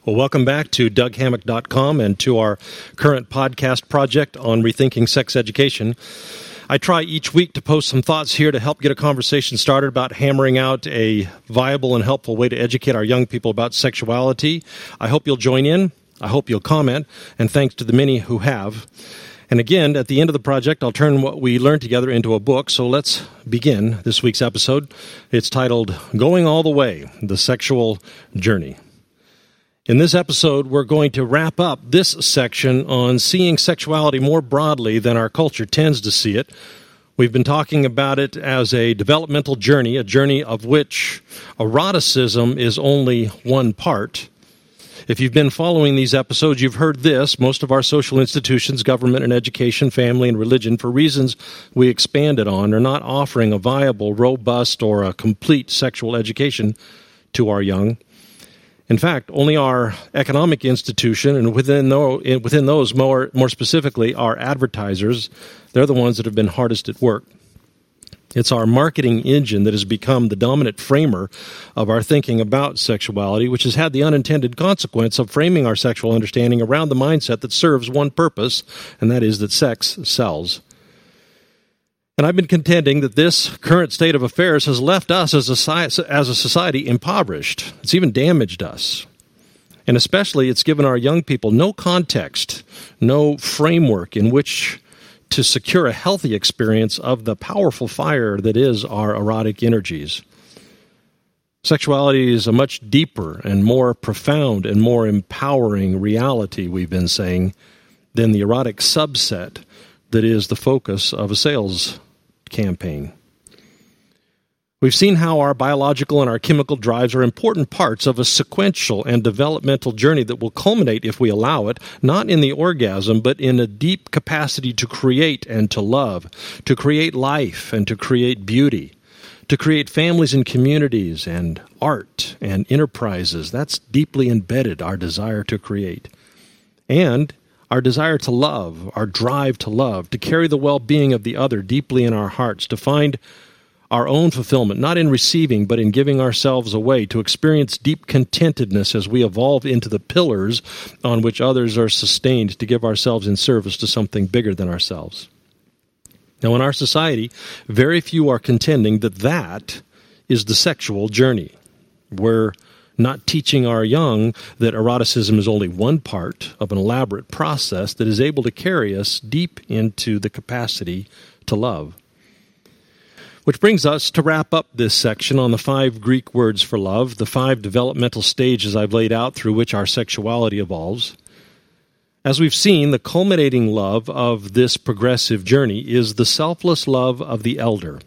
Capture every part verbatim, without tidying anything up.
Well, welcome back to Doug Hammock dot com and to our current podcast project on rethinking sex education. I try each week to post some thoughts here to help get a conversation started about hammering out a viable and helpful way to educate our young people about sexuality. I hope you'll join in. I hope you'll comment, and thanks to the many who have. And again, at the end of the project, I'll turn what we learned together into a book. So let's begin this week's episode. It's titled, Going All the Way, The Sexual Journey. In this episode, we're going to wrap up this section on seeing sexuality more broadly than our culture tends to see it. We've been talking about it as a developmental journey, a journey of which eroticism is only one part. If you've been following these episodes, you've heard this. Most of our social institutions, government and education, family and religion, for reasons we expanded on, are not offering a viable, robust, or a complete sexual education to our young. In fact, only our economic institution, and within those, within those more, more specifically, our advertisers, they're the ones that have been hardest at work. It's our marketing engine that has become the dominant framer of our thinking about sexuality, which has had the unintended consequence of framing our sexual understanding around the mindset that serves one purpose, and that is that sex sells. And I've been contending that this current state of affairs has left us as a, as a society impoverished. It's even damaged us. And especially it's given our young people no context, no framework in which to secure a healthy experience of the powerful fire that is our erotic energies. Sexuality is a much deeper and more profound and more empowering reality, we've been saying, than the erotic subset that is the focus of a sales campaign. We've seen how our biological and our chemical drives are important parts of a sequential and developmental journey that will culminate, if we allow it, not in the orgasm, but in a deep capacity to create and to love, to create life and to create beauty, to create families and communities and art and enterprises. That's deeply embedded, our desire to create. And our desire to love, our drive to love, to carry the well-being of the other deeply in our hearts, to find our own fulfillment, not in receiving, but in giving ourselves away, to experience deep contentedness as we evolve into the pillars on which others are sustained, to give ourselves in service to something bigger than ourselves. Now, in our society, very few are contending that that is the sexual journey. We're not teaching our young that eroticism is only one part of an elaborate process that is able to carry us deep into the capacity to love. Which brings us to wrap up this section on the five Greek words for love, the five developmental stages I've laid out through which our sexuality evolves. As we've seen, the culminating love of this progressive journey is the selfless love of the elder.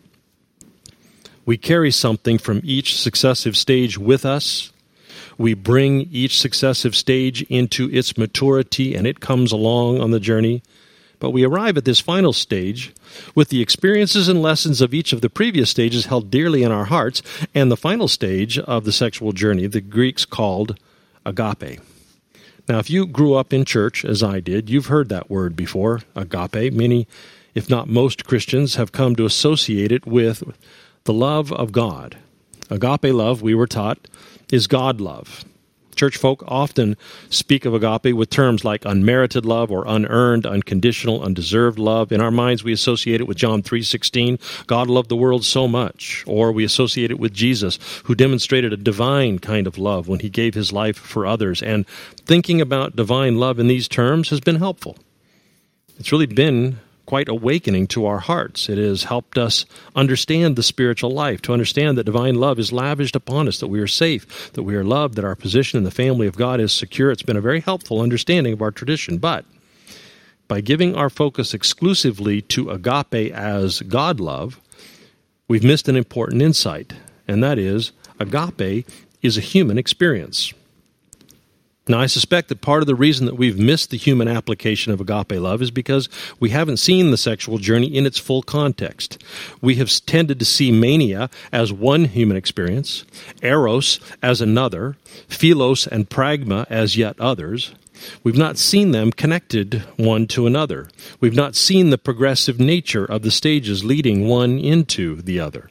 We carry something from each successive stage with us. We bring each successive stage into its maturity, and it comes along on the journey. But we arrive at this final stage with the experiences and lessons of each of the previous stages held dearly in our hearts, and the final stage of the sexual journey the Greeks called agape. Now, if you grew up in church, as I did, you've heard that word before, agape. Many, if not most Christians, have come to associate it with the love of God. Agape love, we were taught, is God love. Church folk often speak of agape with terms like unmerited love or unearned, unconditional, undeserved love. In our minds, we associate it with John three sixteen, God loved the world so much. Or we associate it with Jesus, who demonstrated a divine kind of love when he gave his life for others. And thinking about divine love in these terms has been helpful. It's really been quite awakening to our hearts. It has helped us understand the spiritual life, to understand that divine love is lavished upon us, that we are safe, that we are loved, that our position in the family of God is secure. It's been a very helpful understanding of our tradition. But by giving our focus exclusively to agape as God love, we've missed an important insight, and that is agape is a human experience. Now, I suspect that part of the reason that we've missed the human application of agape love is because we haven't seen the sexual journey in its full context. We have tended to see mania as one human experience, eros as another, philos and pragma as yet others. We've not seen them connected one to another. We've not seen the progressive nature of the stages leading one into the other.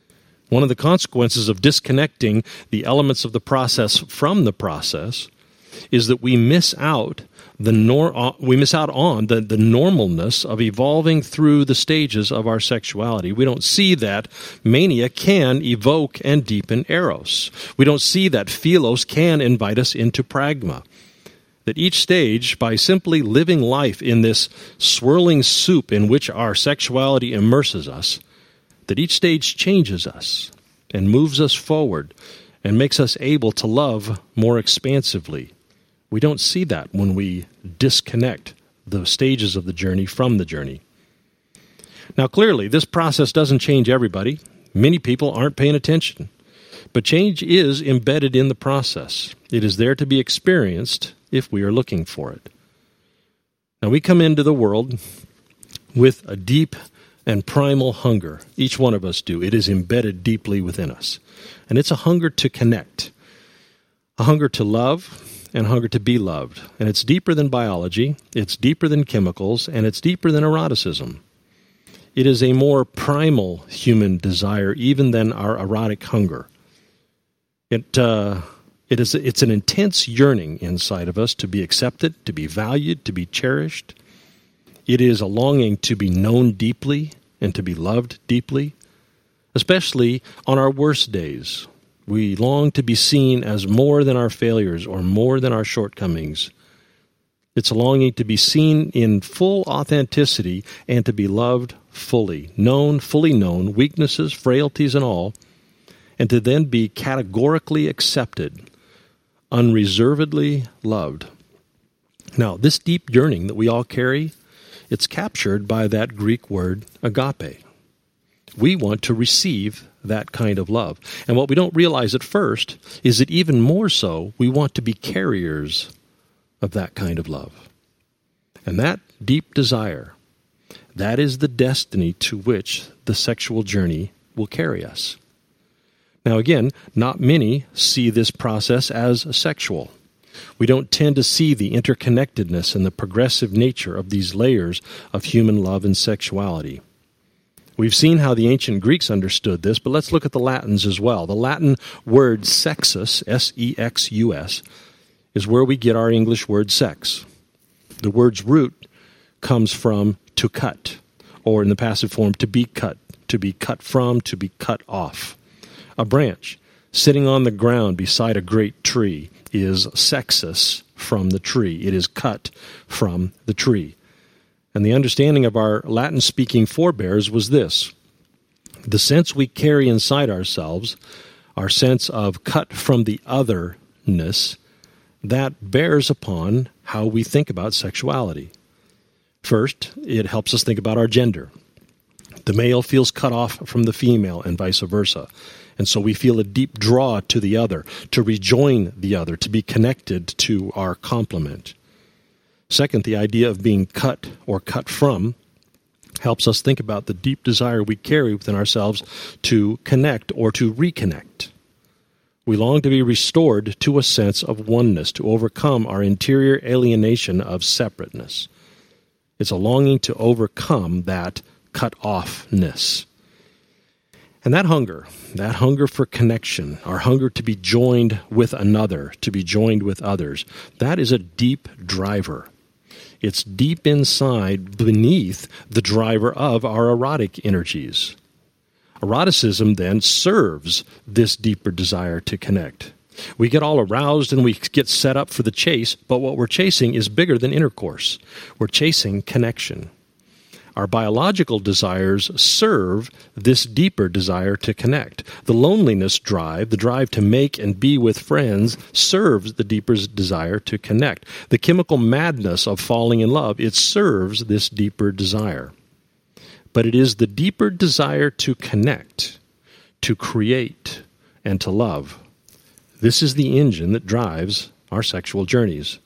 One of the consequences of disconnecting the elements of the process from the process is that we miss out the nor- we miss out on the, the normalness of evolving through the stages of our sexuality. We don't see that mania can evoke and deepen eros. We don't see that philos can invite us into pragma. That each stage, by simply living life in this swirling soup in which our sexuality immerses us, that each stage changes us and moves us forward and makes us able to love more expansively. We don't see that when we disconnect the stages of the journey from the journey. Now, clearly, this process doesn't change everybody. Many people aren't paying attention. But change is embedded in the process. It is there to be experienced if we are looking for it. Now, we come into the world with a deep and primal hunger. Each one of us do. It is embedded deeply within us. And it's a hunger to connect, a hunger to love, and a hunger to be loved. And it's deeper than biology, it's deeper than chemicals, and it's deeper than eroticism. It is a more primal human desire even than our erotic hunger. It uh, it is it's an intense yearning inside of us to be accepted, to be valued, to be cherished. It is a longing to be known deeply and to be loved deeply, especially on our worst days. We long to be seen as more than our failures or more than our shortcomings. It's a longing to be seen in full authenticity and to be loved fully, known, fully known, weaknesses, frailties, and all, and to then be categorically accepted, unreservedly loved. Now, this deep yearning that we all carry, it's captured by that Greek word agape. We want to receive that kind of love. And what we don't realize at first is that even more so, we want to be carriers of that kind of love. And that deep desire, that is the destiny to which the sexual journey will carry us. Now again, not many see this process as sexual. We don't tend to see the interconnectedness and the progressive nature of these layers of human love and sexuality. We've seen how the ancient Greeks understood this, but let's look at the Latins as well. The Latin word sexus, S E X U S, is where we get our English word sex. The word's root comes from to cut, or in the passive form, to be cut, to be cut from, to be cut off. A branch sitting on the ground beside a great tree is sexus from the tree. It is cut from the tree. And the understanding of our Latin-speaking forebears was this: the sense we carry inside ourselves, our sense of cut from the otherness, that bears upon how we think about sexuality. First, it helps us think about our gender. The male feels cut off from the female and vice versa. And so we feel a deep draw to the other, to rejoin the other, to be connected to our complement. Second, the idea of being cut or cut from helps us think about the deep desire we carry within ourselves to connect or to reconnect. We long to be restored to a sense of oneness, to overcome our interior alienation of separateness. It's a longing to overcome that cut-offness. And that hunger, that hunger for connection, our hunger to be joined with another, to be joined with others, that is a deep driver. It's deep inside, beneath the driver of our erotic energies. Eroticism then serves this deeper desire to connect. We get all aroused and we get set up for the chase, but what we're chasing is bigger than intercourse. We're chasing connection. Our biological desires serve this deeper desire to connect. The loneliness drive, the drive to make and be with friends, serves the deeper desire to connect. The chemical madness of falling in love, it serves this deeper desire. But it is the deeper desire to connect, to create, and to love. This is the engine that drives our sexual journeys.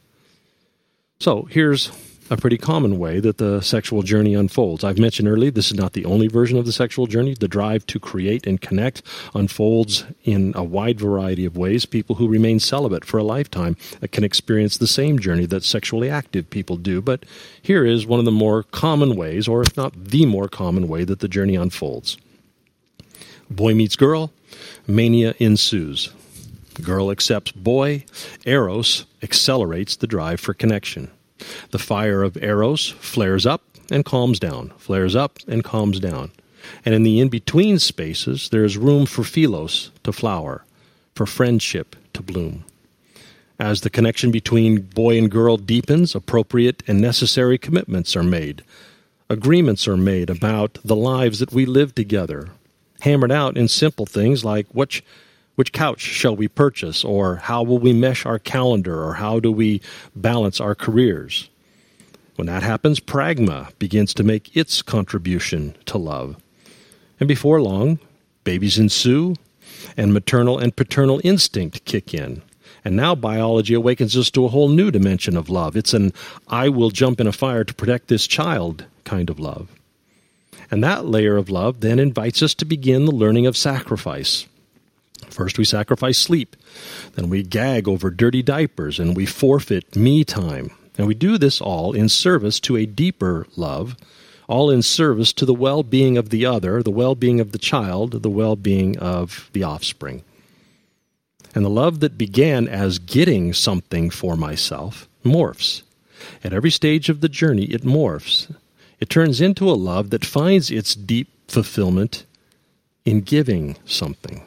So here's a pretty common way that the sexual journey unfolds. I've mentioned earlier, this is not the only version of the sexual journey. The drive to create and connect unfolds in a wide variety of ways. People who remain celibate for a lifetime can experience the same journey that sexually active people do. But here is one of the more common ways, or if not the more common way, that the journey unfolds. Boy meets girl, mania ensues. Girl accepts boy. Eros accelerates the drive for connection. The fire of Eros flares up and calms down, flares up and calms down. And in the in-between spaces, there is room for Philos to flower, for friendship to bloom. As the connection between boy and girl deepens, appropriate and necessary commitments are made. Agreements are made about the lives that we live together, hammered out in simple things like which which couch shall we purchase, or how will we mesh our calendar, or how do we balance our careers. When that happens, pragma begins to make its contribution to love. And before long, babies ensue, and maternal and paternal instinct kick in. And now biology awakens us to a whole new dimension of love. It's an I will jump in a fire to protect this child kind of love. And that layer of love then invites us to begin the learning of sacrifice. First we sacrifice sleep, then we gag over dirty diapers, and we forfeit me time. And we do this all in service to a deeper love, all in service to the well-being of the other, the well-being of the child, the well-being of the offspring. And the love that began as getting something for myself morphs. At every stage of the journey, it morphs. It turns into a love that finds its deep fulfillment in giving something.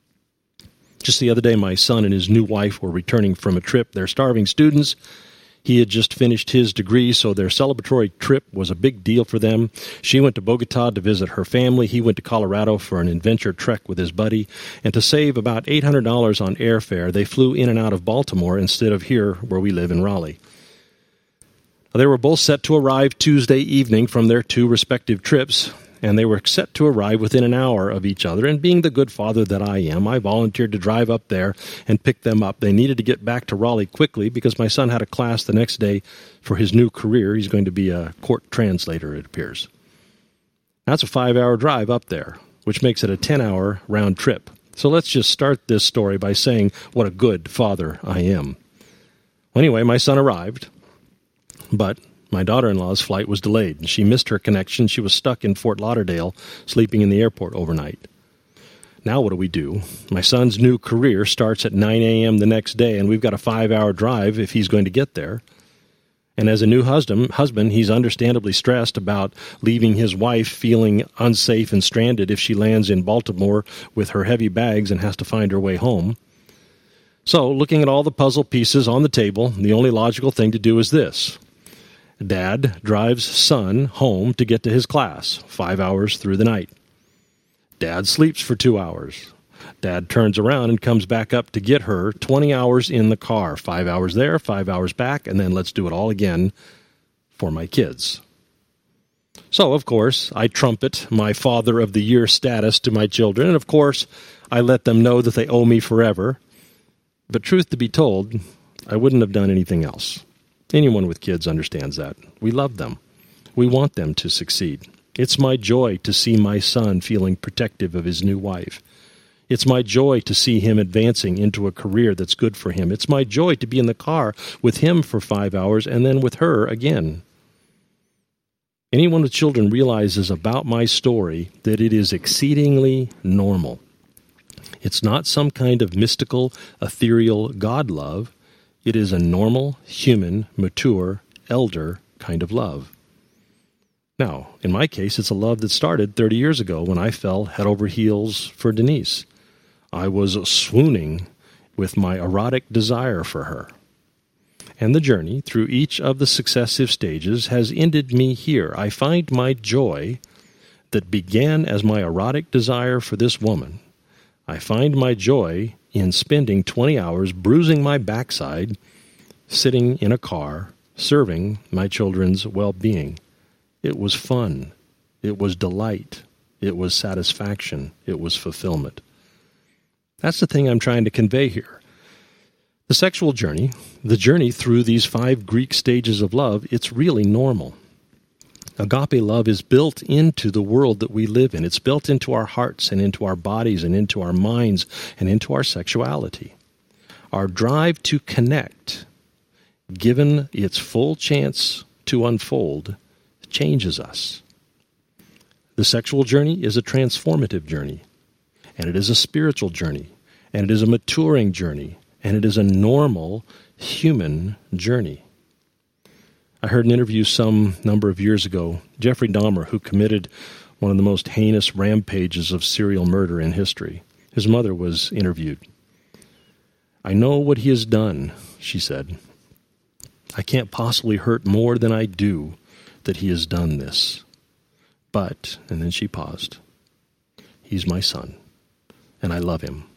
Just the other day, my son and his new wife were returning from a trip. They're starving students. He had just finished his degree, so their celebratory trip was a big deal for them. She went to Bogota to visit her family. He went to Colorado for an adventure trek with his buddy. And to save about eight hundred dollars on airfare, they flew in and out of Baltimore instead of here where we live in Raleigh. They were both set to arrive Tuesday evening from their two respective trips, and they were set to arrive within an hour of each other. And being the good father that I am, I volunteered to drive up there and pick them up. They needed to get back to Raleigh quickly because my son had a class the next day for his new career. He's going to be a court translator, it appears. That's a five-hour drive up there, which makes it a ten-hour round trip. So let's just start this story by saying what a good father I am. Anyway, my son arrived, but my daughter-in-law's flight was delayed, and she missed her connection. She was stuck in Fort Lauderdale, sleeping in the airport overnight. Now what do we do? My son's new career starts at nine a.m. the next day, and we've got a five-hour drive if he's going to get there. And as a new husband, husband, he's understandably stressed about leaving his wife feeling unsafe and stranded if she lands in Baltimore with her heavy bags and has to find her way home. So, looking at all the puzzle pieces on the table, the only logical thing to do is this. Dad drives son home to get to his class, five hours through the night. Dad sleeps for two hours. Dad turns around and comes back up to get her, twenty hours in the car, five hours there, five hours back, and then let's do it all again for my kids. So, of course, I trumpet my Father of the Year status to my children, and of course, I let them know that they owe me forever. But truth to be told, I wouldn't have done anything else. Anyone with kids understands that. We love them. We want them to succeed. It's my joy to see my son feeling protective of his new wife. It's my joy to see him advancing into a career that's good for him. It's my joy to be in the car with him for five hours and then with her again. Anyone with children realizes about my story that it is exceedingly normal. It's not some kind of mystical, ethereal God love. It is a normal, human, mature, elder kind of love. Now, in my case, it's a love that started thirty years ago when I fell head over heels for Denise. I was swooning with my erotic desire for her. And the journey through each of the successive stages has ended me here. I find my joy that began as my erotic desire for this woman. I find my joy in spending twenty hours bruising my backside, sitting in a car, serving my children's well-being. It was fun. It was delight. It was satisfaction. It was fulfillment. That's the thing I'm trying to convey here. The sexual journey, the journey through these five Greek stages of love, it's really normal. Agape love is built into the world that we live in. It's built into our hearts and into our bodies and into our minds and into our sexuality. Our drive to connect, given its full chance to unfold, changes us. The sexual journey is a transformative journey, and it is a spiritual journey, and it is a maturing journey, and it is a normal human journey. I heard an interview some number of years ago. Jeffrey Dahmer, who committed one of the most heinous rampages of serial murder in history. His mother was interviewed. "I know what he has done," she said. "I can't possibly hurt more than I do that he has done this. But," and then she paused, "he's my son, and I love him."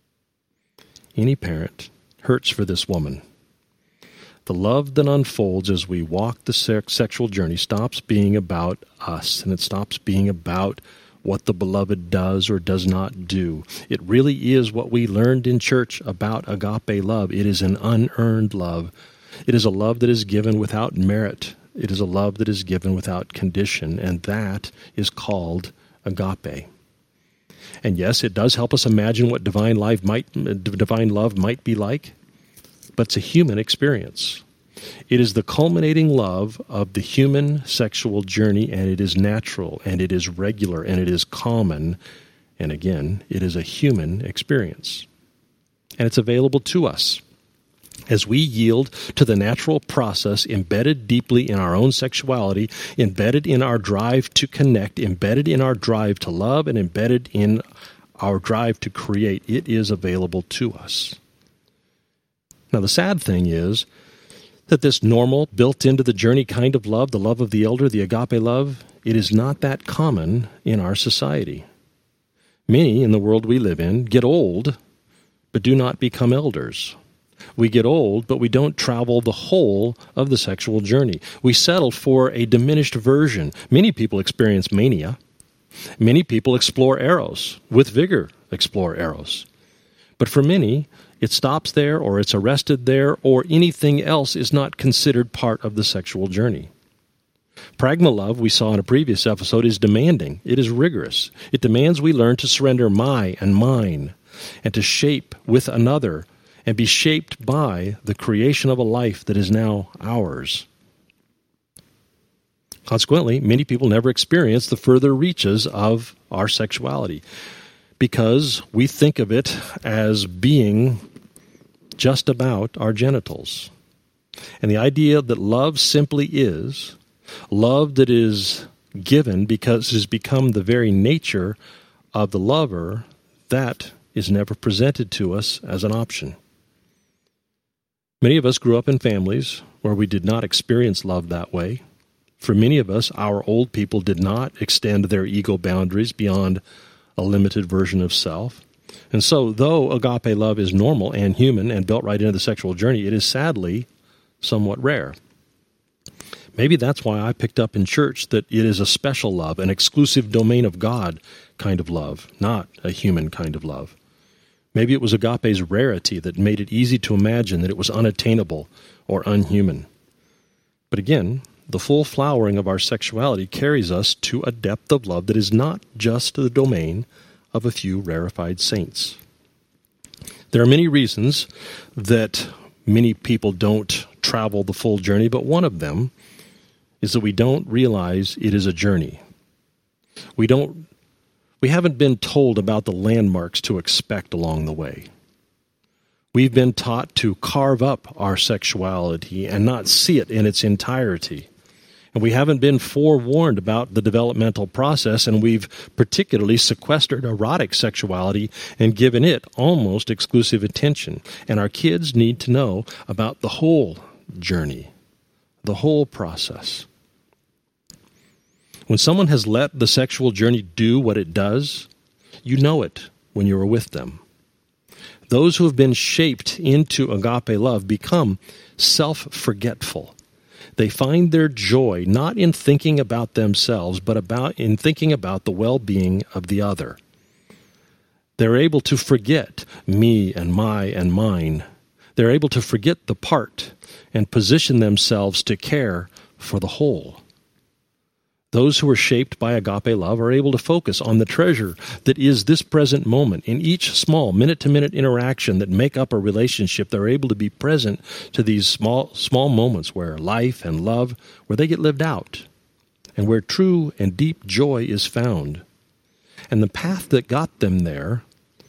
Any parent hurts for this woman. The love that unfolds as we walk the sex- sexual journey stops being about us, and it stops being about what the beloved does or does not do. It really is what we learned in church about agape love. It is an unearned love. It is a love that is given without merit. It is a love that is given without condition, and that is called agape. And yes, it does help us imagine what divine life might, divine love might be like, but it's a human experience. It is the culminating love of the human sexual journey, and it is natural, and it is regular, and it is common, and again, it is a human experience. And it's available to us. As we yield to the natural process embedded deeply in our own sexuality, embedded in our drive to connect, embedded in our drive to love, and embedded in our drive to create, it is available to us. Now, the sad thing is that this normal, built into the journey kind of love, the love of the elder, the agape love, it is not that common in our society. Many in the world we live in get old, but do not become elders. We get old, but we don't travel the whole of the sexual journey. We settle for a diminished version. Many people experience mania. Many people explore eros, with vigor explore eros. But for many, it stops there, or it's arrested there, or anything else is not considered part of the sexual journey. Pragma love, we saw in a previous episode, is demanding. It is rigorous. It demands we learn to surrender my and mine, and to shape with another, and be shaped by the creation of a life that is now ours. Consequently, many people never experience the further reaches of our sexuality, because we think of it as being just about our genitals. And the idea that love simply is, love that is given because it has become the very nature of the lover, that is never presented to us as an option. Many of us grew up in families where we did not experience love that way. For many of us, our old people did not extend their ego boundaries beyond a limited version of self. And so, though agape love is normal and human and built right into the sexual journey, it is sadly somewhat rare. Maybe that's why I picked up in church that it is a special love, an exclusive domain of God kind of love, not a human kind of love. Maybe it was agape's rarity that made it easy to imagine that it was unattainable or unhuman. But again, the full flowering of our sexuality carries us to a depth of love that is not just the domain of a few rarefied saints. There are many reasons that many people don't travel the full journey, but one of them is that we don't realize it is a journey. We don't, we haven't been told about the landmarks to expect along the way. We've been taught to carve up our sexuality and not see it in its entirety. And we haven't been forewarned about the developmental process, and we've particularly sequestered erotic sexuality and given it almost exclusive attention. And our kids need to know about the whole journey, the whole process. When someone has let the sexual journey do what it does, you know it when you are with them. Those who have been shaped into agape love become self-forgetful. They find their joy not in thinking about themselves, but about in thinking about the well-being of the other. They're able to forget me and my and mine. They're able to forget the part and position themselves to care for the whole. Those who are shaped by agape love are able to focus on the treasure that is this present moment. In each small minute-to-minute interaction that make up a relationship, they're able to be present to these small small moments where life and love, where they get lived out, and where true and deep joy is found. And the path that got them there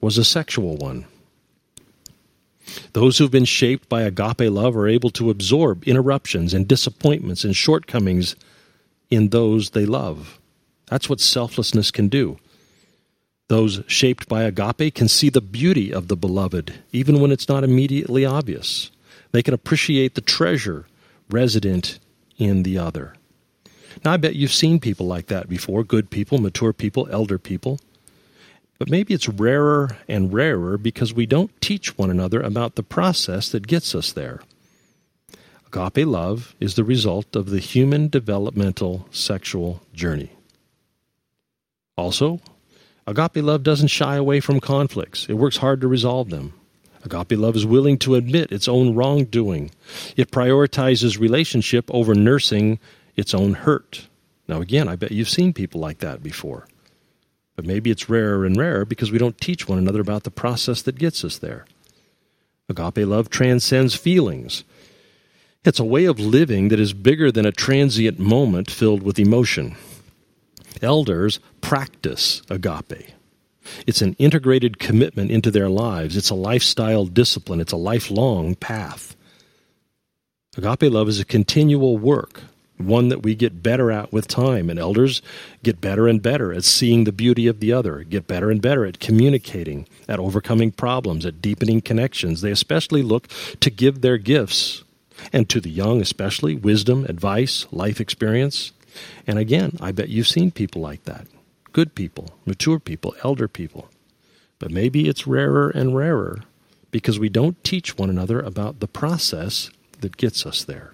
was a sexual one. Those who've been shaped by agape love are able to absorb interruptions and disappointments and shortcomings in those they love. That's what selflessness can do. Those shaped by agape can see the beauty of the beloved, even when it's not immediately obvious. They can appreciate the treasure resident in the other. Now, I bet you've seen people like that before, good people, mature people, elder people. But maybe it's rarer and rarer because we don't teach one another about the process that gets us there. Agape love is the result of the human developmental sexual journey. Also, agape love doesn't shy away from conflicts. It works hard to resolve them. Agape love is willing to admit its own wrongdoing. It prioritizes relationship over nursing its own hurt. Now again, I bet you've seen people like that before. But maybe it's rarer and rarer because we don't teach one another about the process that gets us there. Agape love transcends feelings. It's a way of living that is bigger than a transient moment filled with emotion. Elders practice agape. It's an integrated commitment into their lives. It's a lifestyle discipline. It's a lifelong path. Agape love is a continual work, one that we get better at with time, and elders get better and better at seeing the beauty of the other, get better and better at communicating, at overcoming problems, at deepening connections. They especially look to give their gifts, and to the young especially, wisdom, advice, life experience. And again, I bet you've seen people like that. Good people, mature people, elder people. But maybe it's rarer and rarer because we don't teach one another about the process that gets us there.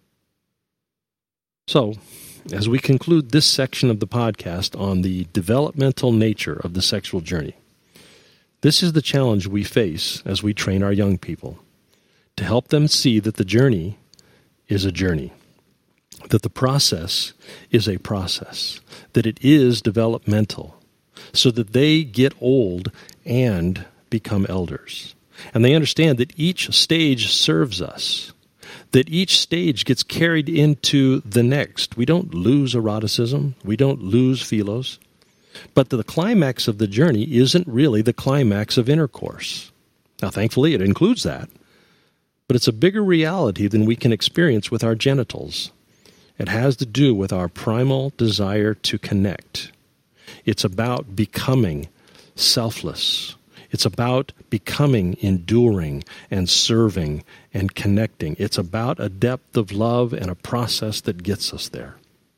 So, as we conclude this section of the podcast on the developmental nature of the sexual journey, this is the challenge we face as we train our young people, to help them see that the journey is a journey, that the process is a process, that it is developmental, so that they get old and become elders. And they understand that each stage serves us, that each stage gets carried into the next. We don't lose eroticism. We don't lose philos. But the climax of the journey isn't really the climax of intercourse. Now, thankfully, it includes that. But it's a bigger reality than we can experience with our genitals. It has to do with our primal desire to connect. It's about becoming selfless. It's about becoming enduring and serving and connecting. It's about a depth of love and a process that gets us there.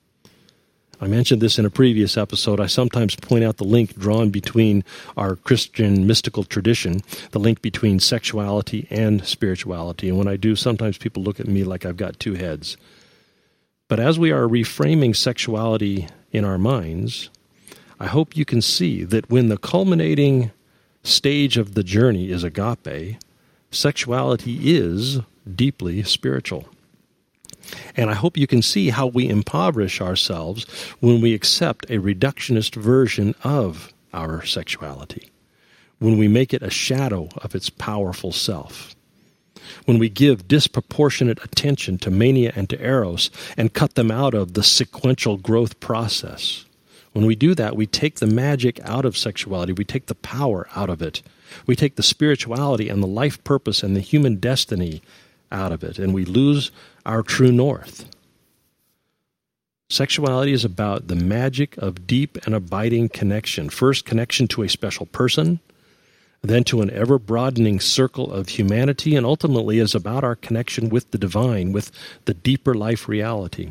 I mentioned this in a previous episode. I sometimes point out the link drawn between our Christian mystical tradition, the link between sexuality and spirituality. And when I do, sometimes people look at me like I've got two heads. But as we are reframing sexuality in our minds, I hope you can see that when the culminating stage of the journey is agape, sexuality is deeply spiritual. And I hope you can see how we impoverish ourselves when we accept a reductionist version of our sexuality, when we make it a shadow of its powerful self, when we give disproportionate attention to mania and to eros and cut them out of the sequential growth process. When we do that, we take the magic out of sexuality. We take the power out of it. We take the spirituality and the life purpose and the human destiny out of it, and we lose our true north. Sexuality is about the magic of deep and abiding connection. First, connection to a special person, then to an ever-broadening circle of humanity, and ultimately is about our connection with the divine, with the deeper life reality.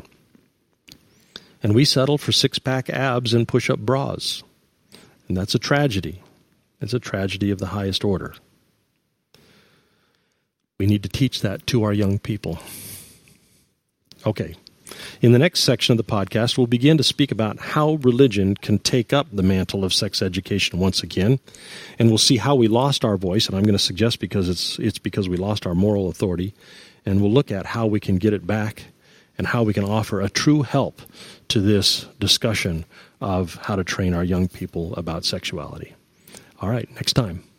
And we settle for six-pack abs and push-up bras. And that's a tragedy. It's a tragedy of the highest order. We need to teach that to our young people. Okay. In the next section of the podcast, we'll begin to speak about how religion can take up the mantle of sex education once again. And we'll see how we lost our voice, and I'm going to suggest because it's it's because we lost our moral authority. And we'll look at how we can get it back and how we can offer a true help to this discussion of how to train our young people about sexuality. All right, next time.